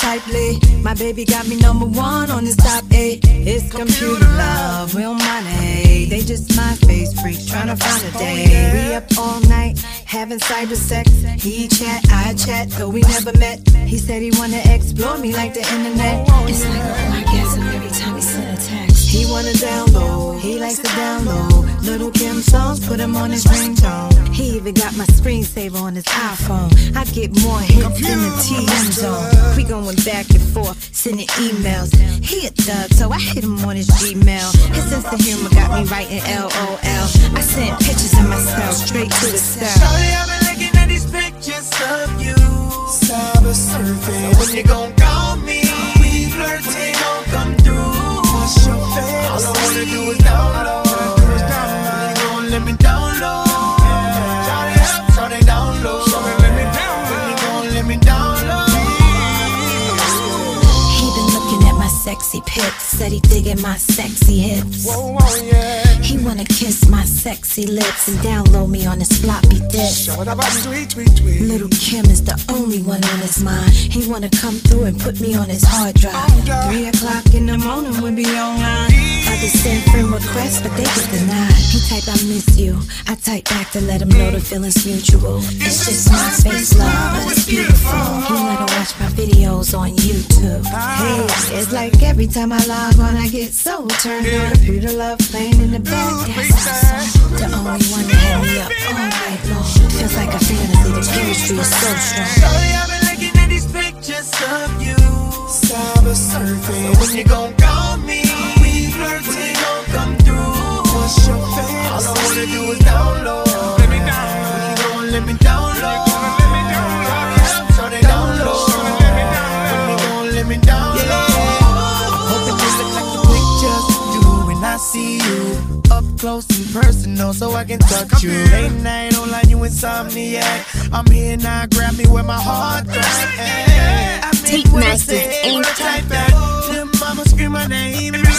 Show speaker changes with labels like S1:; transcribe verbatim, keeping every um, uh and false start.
S1: tightly. My baby got me number one on his top eight. It's computer love, real money. They just my face freaks, tryna find a day. We up all night, having cyber sex. He chat, I chat, though we never met. He said he wanna explore me like the internet. It's like an orgasm every time he send a text. He wanna download, he likes to download Little Kim songs, put him on his ringtone. He even got my screensaver on his iPhone. I get more hits than the T M zone. We going back and forth, sending emails. He a thug, so I hit him on his Gmail. His sense of humor got me writing L O L. I sent pictures of myself straight to the cell.
S2: Shawty, I've been looking at these pictures of you. Cyber surfing, when you gon' call me? We flirt, we gon' come through. What's your face? All I wanna do is download. You gon' let me download. Shawty up, shawty download. Shawty let me download. You gon' let me download.
S1: He been looking at my sexy pics, said he digging my sexy hips.
S2: Whoa, whoa, yeah.
S1: He wanna kiss my sexy lips and download me on his floppy disk.
S2: Tweet, tweet, tweet.
S1: Little Kim is the only one on his mind. He wanna come through and put me on his hard drive. Three o'clock in the morning we'll be online. Others send friend requests but they get denied. He type I miss you, I type back to let him know the feeling's mutual. It's just my space love, but it's beautiful. He let her watch my videos on YouTube. Hey, it's like every time I log on I get so turned on. Computer love playing in the back. That's our song. The only one that had me up all night long. Feels like a fantasy, the chemistry is so strong.
S2: Shawty, I've been looking at these pictures of you. Cyber surfing, when you gon' call me? We flirt, we gon' come through. What's your face? All I wanna do is download. Let me download. You gon' let me download. Shawty download. You gon' let me download. Hoping you look like the pictures do when I see you. Up close and personal so I can touch you. Late night online, you insomniac. I'm here now, grab me where my heart throbbs.
S3: Tape Masters Incorporated.
S2: Little mama scream my name.